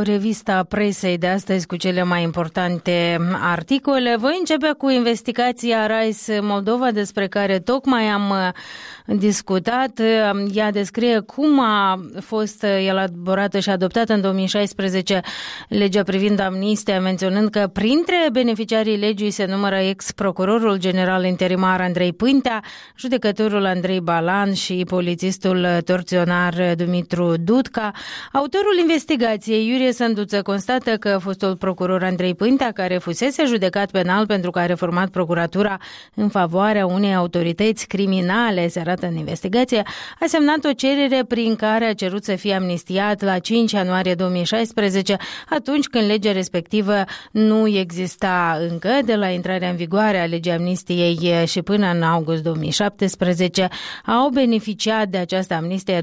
revista presei de astăzi cu cele mai importante articole. Voi începe cu investigația RISE Moldova, despre care tocmai am discutat. Ea descrie cum a fost elaborată și adoptată în 2016 legea privind amnistia, menționând că printre beneficiarii legii se numără ex-procurorul general interimar Andrei Pântea, judecătorul Andrei Balan și polițistul torționar Dumitru Dudca. Autorul investigației, Iurie Sânduță, constată că fostul procuror Andrei Pântea, care fusese judecat penal pentru că a reformat procuratura în favoarea unei autorități criminale, se arată în investigație, a semnat o cerere prin care a cerut să fie amnistiat la 5 ianuarie 2016, atunci când legea respectivă nu exista încă. De la intrarea în vigoare a legii amnistiei și până în august 2017 au beneficiat de această amnistie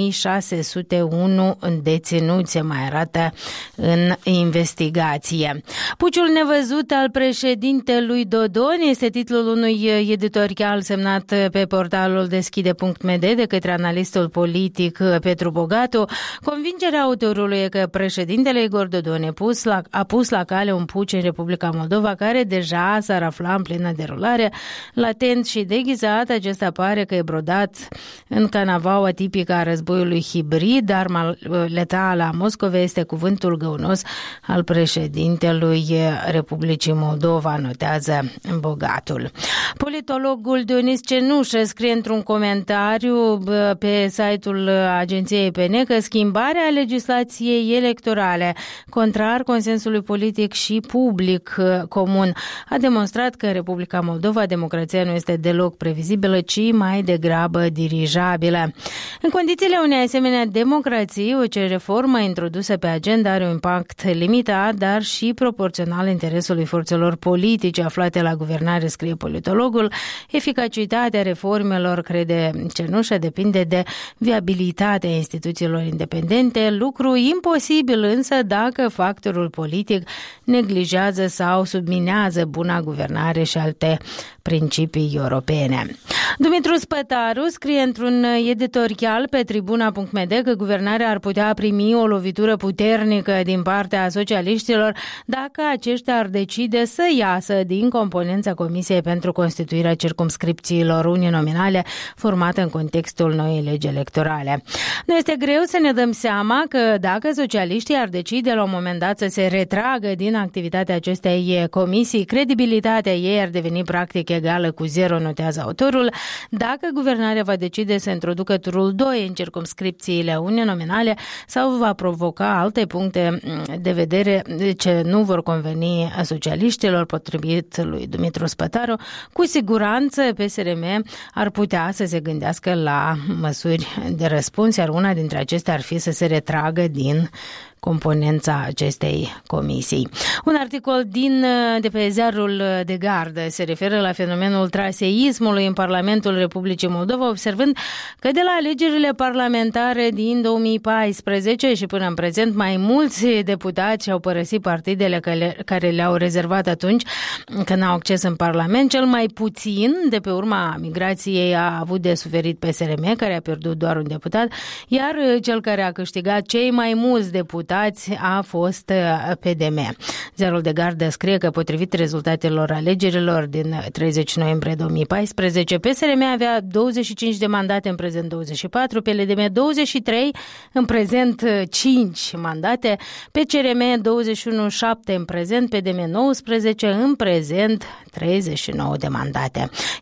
2601 deținuți, se mai arată în investigație. Puciul nevăzut al președintelui Dodon este titlul unui editorial semnat pe portalul deschide.md de către analistul politic Petru Bogatu. Convingerea autorului e că președintele Igor Dodon a pus la cale un puci în Republica Moldova care deja s-ar afla în plină derulare. Latent și deghizat, acesta pare că e brodat în canavaua tipică a războiului hibrid. Arma letală a Moscovei este cuvântul găunos al președintelui Republicii Moldova, notează Bogatul. Politologul Dionis Cenușă scrie într-un comentariu pe site-ul agenției PN că schimbarea legislației electorale, contrar consensului politic și public comun, a demonstrat că în Republica Moldova democrația nu este deloc previzibilă, ci mai degrabă dirijabilă. În condițiile unei asemenea democrații, orice reformă introdusă pe agenda are un impact limitat, dar și proporțional interesului forțelor politice aflate la guvernare, scrie politologul. Eficacitatea reformelor, crede Cenușă, depinde de viabilitatea instituțiilor independente, lucru imposibil însă dacă factorul politic neglijează sau subminează buna guvernare și alte principii europene. Dumitru Spătaru scrie într-un editorial pe tribuna.md că guvernarea ar putea primi o lovitură puternică din partea socialiștilor dacă aceștia ar decide să iasă din componența Comisiei pentru constituirea circumscripțiilor uninominale formată în contextul noii legi electorale. Nu este greu să ne dăm seama că dacă socialiștii ar decide la un moment dat să se retragă din activitatea acestei comisii, credibilitatea ei ar deveni practic egală cu zero, notează autorul. Dacă guvernarea va decide să introducă turul 2 în circumscripțiile uninominale sau va provoca alte puncte de vedere ce nu vor conveni socialiștilor, potrivit lui Dumitru Spătaru, cu siguranță PSRM ar putea să se gândească la măsuri de răspuns, iar una dintre acestea ar fi să se retragă din componența acestei comisii. Un articol de pe Ziarul de Gardă se referă la fenomenul traseismului în Parlamentul Republicii Moldova, observând că de la alegerile parlamentare din 2014 și până în prezent mai mulți deputați au părăsit partidele care le-au rezervat atunci când au acces în Parlament. Cel mai puțin de pe urma migrației a avut de suferit PSRM, care a pierdut doar un deputat, iar cel care a câștigat cei mai mulți deputați a fost PDM. Ziarul de Gardă scrie că potrivit rezultatelor alegerilor din 30 noiembrie 2014, PSRM avea 25 de mandate, în prezent 24, PLDM 23, în prezent 5 mandate, PCRM 21,7 în prezent, PDM 19, în prezent 39 de mandate.